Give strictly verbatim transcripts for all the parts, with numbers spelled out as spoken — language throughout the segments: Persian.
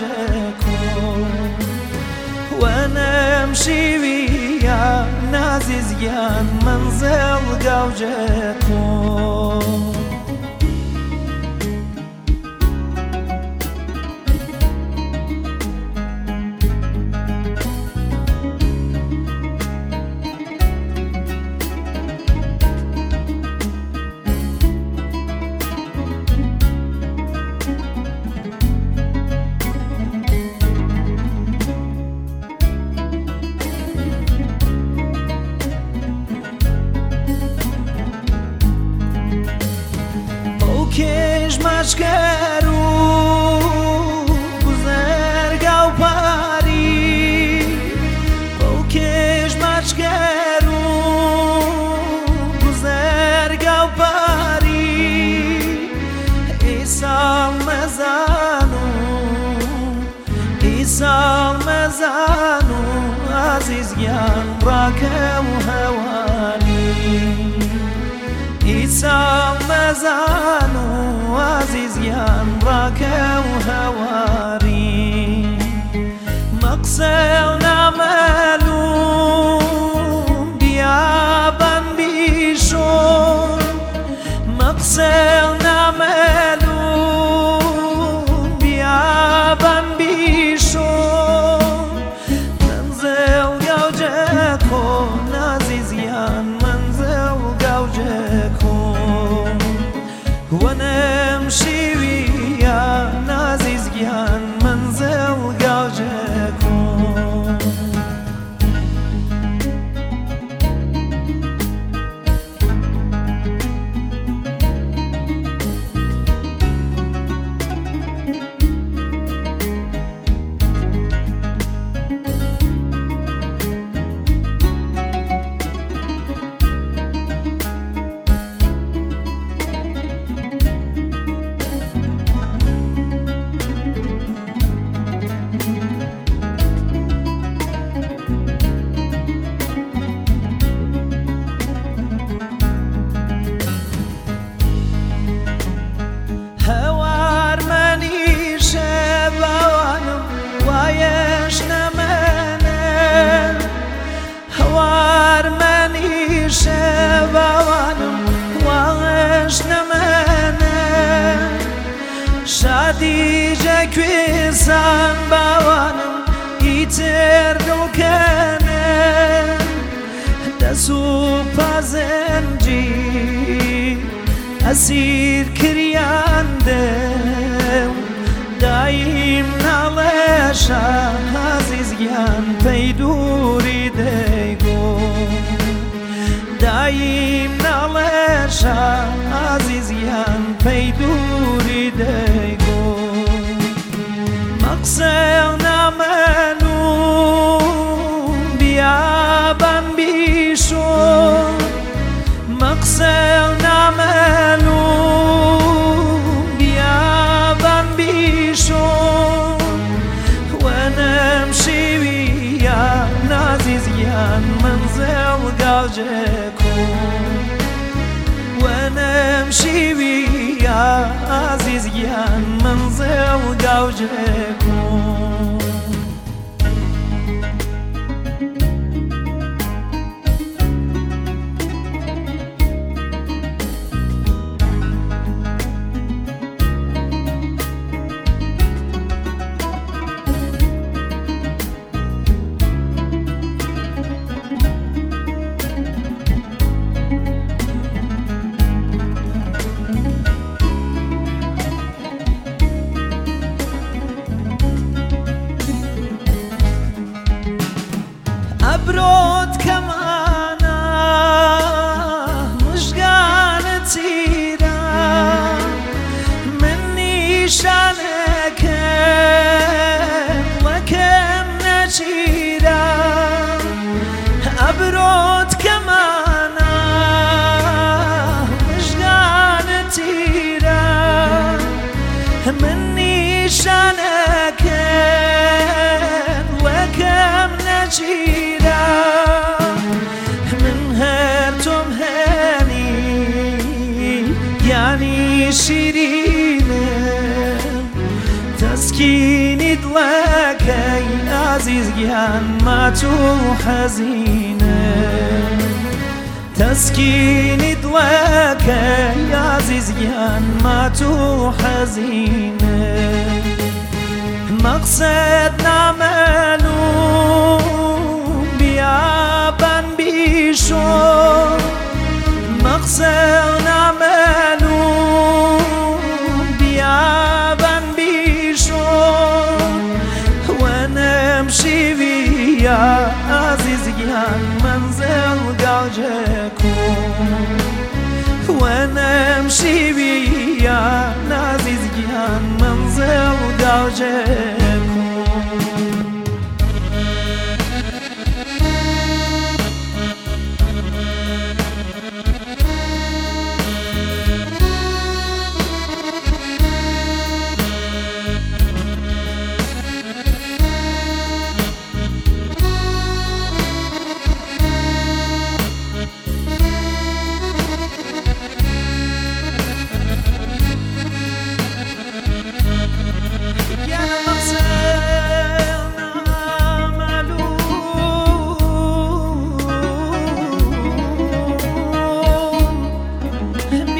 گوجکم و نمشي ويا ناززيان منزل گوجکم کش مشکرو بزرگاو پاری او کش مشکرو بزرگاو پاری ایسال مزانو ایسال مزانو عزیز گیان راکم هوانی ایسال مزانو عزيزيان راكا وهواري مقسل نعملو بيابان بيشون مقسل نعملو بيابان بيشون منزل گوجکم عزيزيان منزل گوجکم ونمشي ويا ناززيان منزل گوجکم شادی جکویسان باوانم ایتر دل کنه دسو پازنجی اسیر کریاندم دایم نالشا عزیزیان پیدوری دیگو دایم نالشا عزیزیان پیدوری دیگو مقسل نعملو بیابان بیشون مقسل نعملو بیابان بیشون و نمشي ويا ناززيان منزل گوجکم ونمشي ويا عزيزيان منزل گوجکم عزيز جان ما تو حزينة تسكيني دواك يا عزيز جان ما تو حزينة مقصد نعملو بيابان بيشو مقصد نعملو بيابان بيشو ونمشي بيا عزيز جان منزل قاجكم ونمشي بيا عزيز جان منزل قاجكم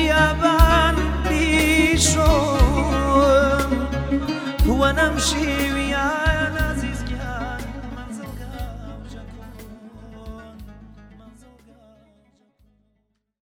ونمشي